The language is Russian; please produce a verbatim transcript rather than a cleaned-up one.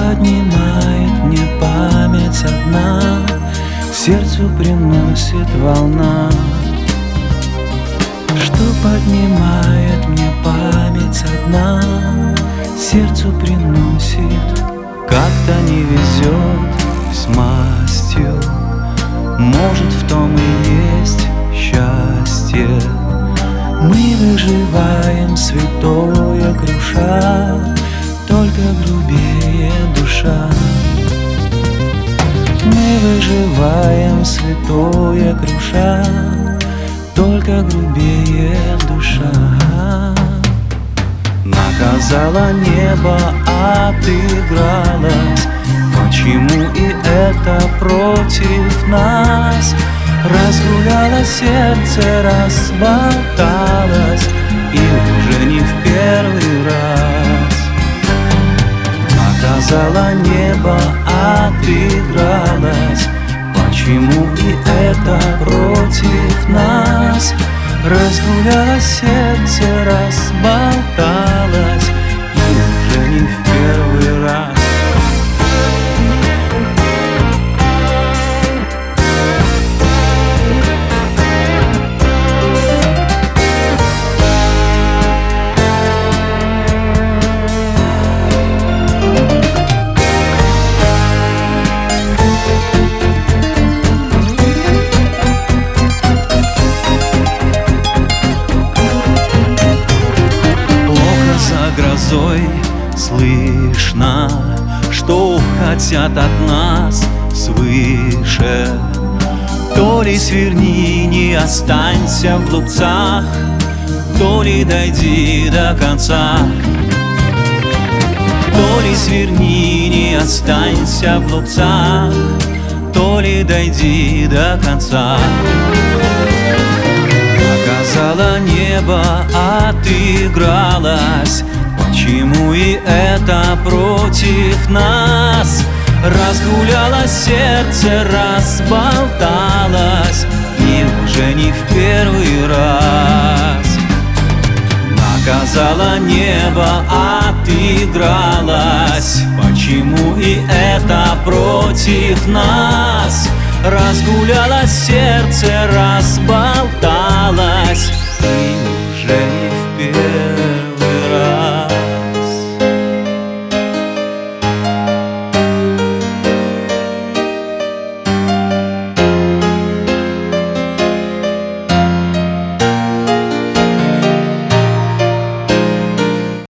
поднимает мне память одна, сердцу приносит волна. Что поднимает мне память одна, сердцу приносит. Как-то не везет с мастью, может, в том и есть счастье. Мы выживаем, святое круша, только грубее душа. Мы выживаем, святое круша, только грубее душа. Наказало небо, отыгралось. Почему и это против нас? Разгуляло сердце, разболталось, и уже не в первый раз. Наказало небо, отыгралось. Почему и это против нас? Разгуляло сердце, разболталось, и уже не в первый раз. Слышно, что хотят от нас свыше. То ли сверни, не останься в глупцах, то ли дойди до конца. То ли сверни, не останься в глупцах, то ли дойди до конца. Наказало небо, отыгралось. Почему и это против нас? Разгуляло сердце, разболталось, и уже не в первый раз. Наказало небо, отыгралось. Почему и это против нас? Разгуляло сердце, разболталось,